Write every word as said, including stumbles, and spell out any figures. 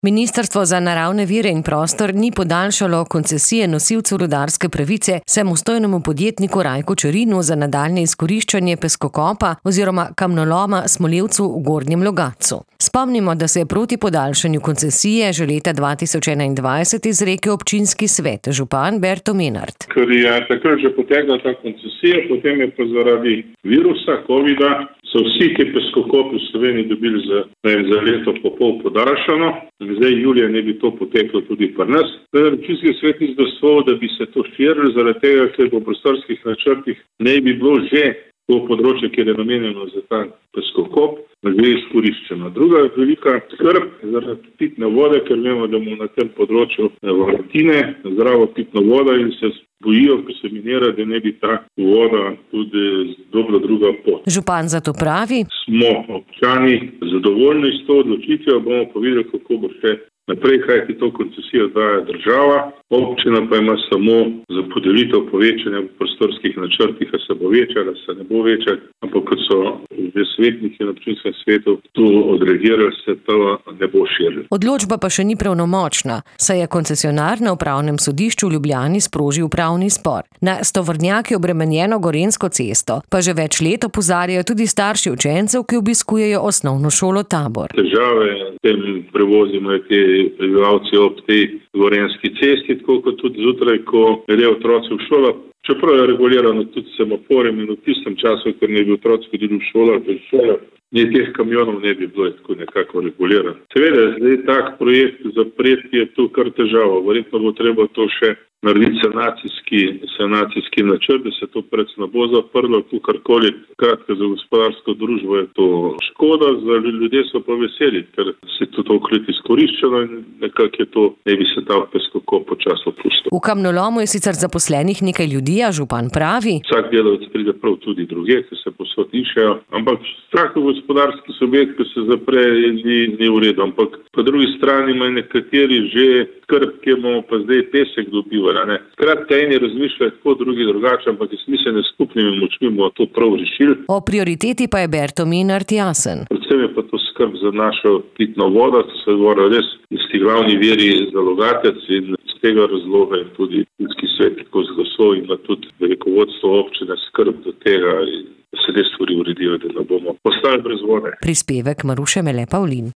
Ministrstvo za naravne vire in prostor ni podaljšalo koncesije nosilcu rudarske pravice samostojnemu podjetniku Rajku Čerinu za nadaljnje izkoriščanje peskokopa oziroma kamnoloma Smolevcu v Gornjem Logatcu. Spomnimo, da se je proti podaljšanju koncesije že leta dva tisoč enaindvajset izrekel občinski svet, župan Berto Menart. Ker je takrat že potekla ta koncesija, potem je pa zaradi virusa, covida, so vsi ti peskokopi v Sloveniji dobili za, vem, za leto po pol podaljšano. Zdaj julija ne bi to poteklo tudi pri nas. Občinski svet ni izglasoval, da bi se to širilo, zaradi tega, ker po prostorskih načrtih ne bi bilo že to področje, kjer je namenjeno za ta peskokop, že izkoriščeno. Druga velika skrb zaradi pitne vode, ker vemo, da mu na tem področju vrtine zdravo pitno vodo in se bojijo, ko se minira, da ne bi ta voda tudi dobila druga pot. Župan zato pravi: Smo občani zadovoljni s to odločitvijo, bomo povedali, kako bo še naprej, kajti to koncesijo daje država, občina pa ima samo za podelitev povečanja v prostorskih načrtih, a se bo večala, se ne bo večala, ampak kot so že svetniki na občinskem svetu tu odreagirali, se to ne bo širilo. Odločba pa še ni pravnomočna, saj je koncesionar na upravnem sodišču v Ljubljani sprožil upravni spor. Na s tovornjaki obremenjeno Gorenjsko cesto pa že več let opozarjajo tudi starši učencev, ki obiskujejo osnovno šolo Tabor. Težave tem prevozimo te prebivalci ob tej Gorenjski cesti, tako kot tudi zjutraj, ko grejo otroci v šolo. Čeprav je regulirano tudi semaforjem in v tistem času, ker ne bi otroci hodili v šolo, v šolo, ni teh kamionov ne bi bilo tako nekako regulirano. Seveda, zdaj tak projekt zapreti je tu kar težavo. Verjetno bo treba to še narediti sanacijski, sanacijski načrt, da se to predvsem ne bo zaprlo, tu karkoli. Kratka, za gospodarsko družbo je to škoda, za ljudje so pa veseli, ker se to toliko izkoriščalo in nekako je to, ne bi se ta peskokop počasi opustil. V kamnolomu je sicer zaposlenih nekaj ljudi, a župan pravi: Vsak delavec pride prav tudi druge, ki se posod iščejo, ampak vsak gospodarski subjekt, ki se zapre, ni, ni v redu. Ampak po drugi strani imajo nekateri že skrb, kjer bomo pa zdaj pesek dobivali. Skratka, eni razmišljajo tako, drugi drugače, ampak jaz mislim, da skupnimi močmi bomo to prav rešili. O prioriteti pa je Berto Menart jasen. Predvsem je pa to skrb za našo pitno vodo, to se govori res tisti glavni viri za Logatec in iz tega razloga je tudi občinski svet tako zglasoval in tudi rukovodstvo občine skrb do tega, da se te stvari uredijo, da ne bomo ostali brez vode. Prispevek Maruše Mele Pavlin.